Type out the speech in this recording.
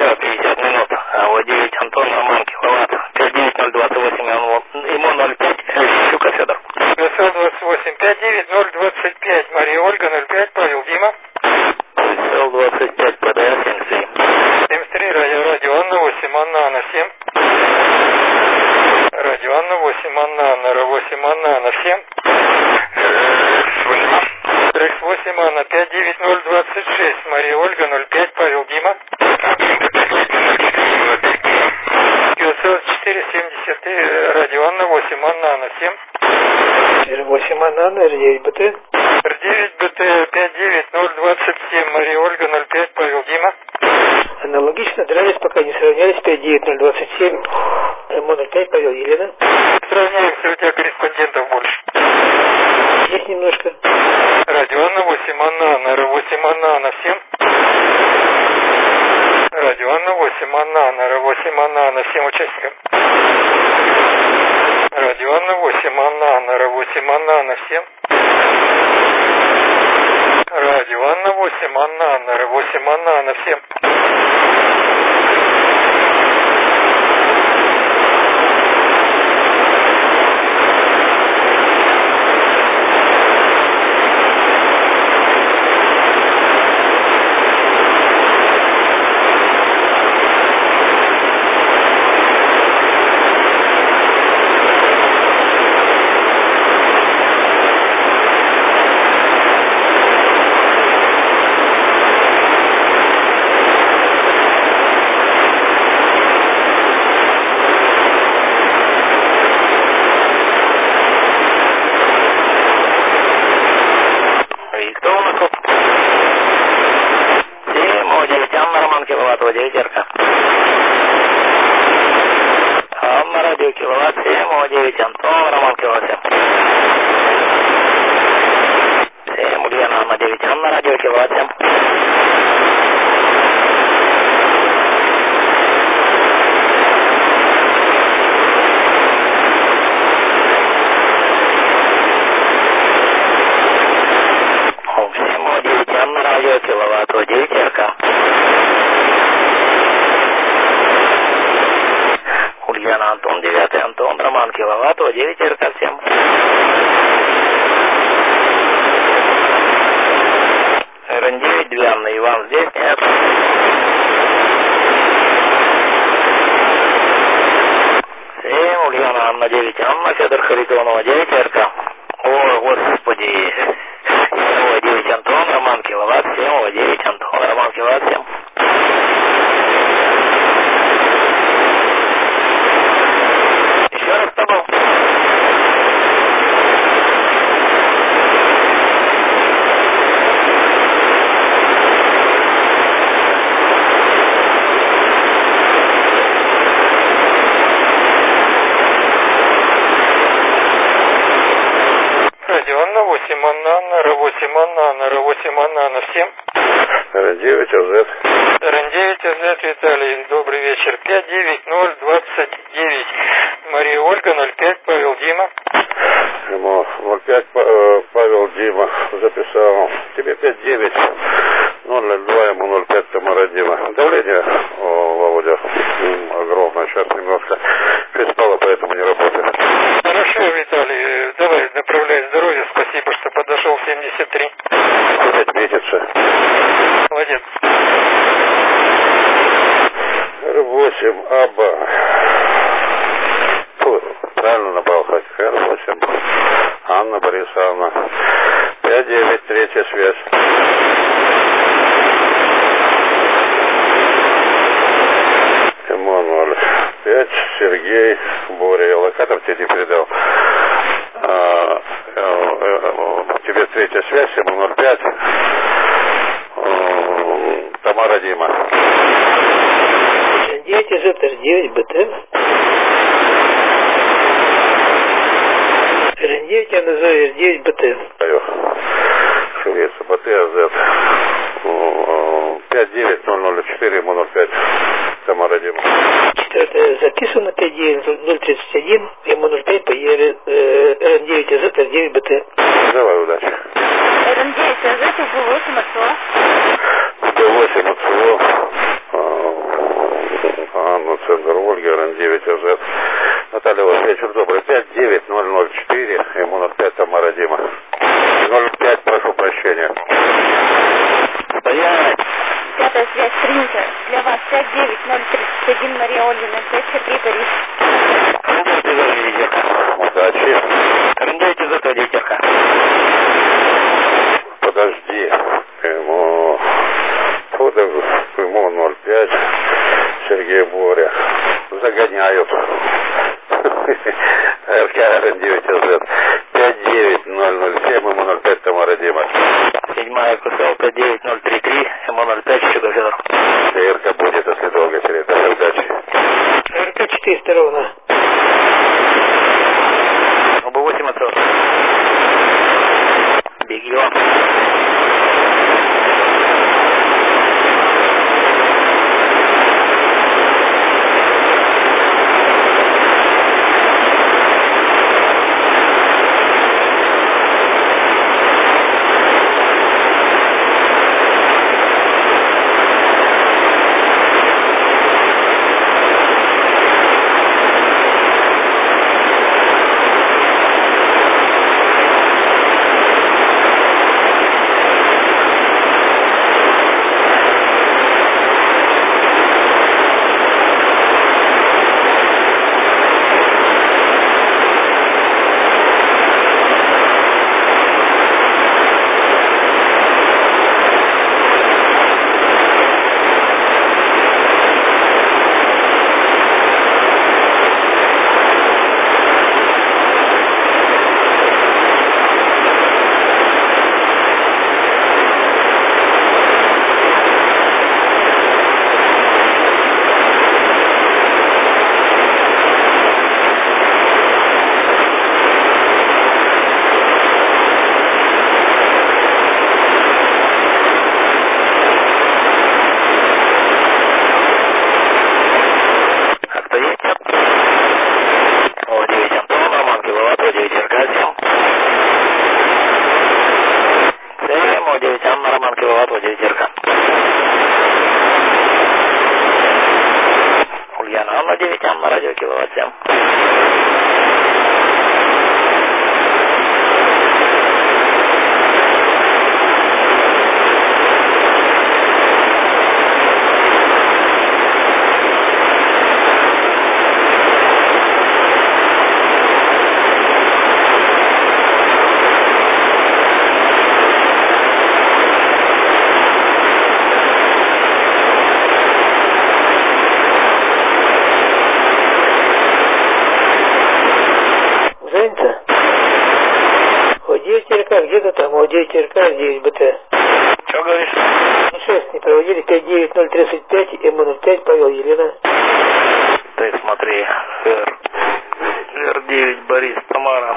часа 50 минут. Владимир Антон, Роман, киловатт. 59028, ему 05, Щука Федор. 528, 59025, Мария Ольга, 05, Павел Дима. 525, ПДС 73. 73, радио Анна, 8, Анна, 7. Радио Анна, 8, Анна, 8, Анна, 7. Трекс 8, Анна, 59026, Мария Ольга, 05, Павел Дима. 904-73, радио Анна, 8, Анна, 7. 8 Анна, R9 БТ. R9 БТ 59027, Мария Ольга, 05, Павел Дима. Аналогично, дрались, пока не сравнялись, 59027, МО05, Павел Елена. Сравняемся, у тебя корреспондентов больше. Есть немножко. Радио Анна, 8 Анна, 8 Анна, 7. Радио Анна, 8 Анна, 8 Анна, 7 участников. Радио Анна, 8 Анна, 8 Анна, 7. Радио Анна, 8 Анна, 8 Анна, 7. Анна, радио киловатт 7, 9, Антон, Роман, киловатт 7. 7, Ульяна, Анна, 9, Анна, радио киловатт 7. Радио киловатт 9 РК. Ульяна, Антон, 9, Антон, Роман, киловатт 9 РК 7. РН9, 2 Анна, Иван здесь нет. Ульяна, Анна, 9, Анна, Федор Харитонова, 9 РК. О, господи. 9 Антон, Роман, киловатт 7, 9 Антон, Роман, киловатт 7. Еще раз тобой. Радио Анна, 8 Анна, 8 Анна, 8 Анна, 7. РН9 АЗ. РН9 АЗ, Виталий, добрый вечер. 59029, Мария Ольга, 05, Павел Дима. Ему 05, Павел Дима записал. Тебе 59, 002, ему 05, Тамара Дима. Давление, Володя, огромное, сейчас немножко перестало, поэтому не работает. Хорошо, Виталий, давай, направляй здоровье, спасибо, что подошел 73. Опять метится. Молодец. Р8 АБА. Правильно набрал, хоть Р8. Анна Борисовна. 59, третья связь. Эммануэль. 5, Сергей, Боря. Локатор тебе не передал. Тебе третья связь, ему 05. Тамара Дима. 9 ЗТР9 БТ. РН9 я называю R9 БТ. Шевец БТ АЗ. 59004, ему 05. Тамара Дима. Четвертое записано 59031, ему 05 по РН9 АЗ R9 БТ. Давай, удачи. РН9 АЗ, УГ8 АЦО. УГ8 АЦО. Сергей РН9АЗ. Наталья, у вас вечер добрый. 59004, ему 05 Тамара Дима. 05, прошу прощения. Стоять! Пятая связь принята. Для вас 59031 Мария Ольгина, 5 Сергей Борис. Рендайте за Ветерка. Удачи. Рендайте за Ветерка. Подожди. Ему 05 Сергей Боря. Загоняют. РК РН9АЗ. 59007, ему 05 Тамара Дима. 7-я КСЛ 59033, ему 05 Щука Федор. РК будет, если долго передать. Удачи. РК 400 ровно. Оба 8 отцов. Бегем. Ульяна Анна 9 на радио киловатт 7. Где-то там, у 9 РК, 9 БТ. Что говоришь? Ну, 6 не проводили, 59035, МН05, Павел Елена. Ты смотри, Р9 Борис Тамара.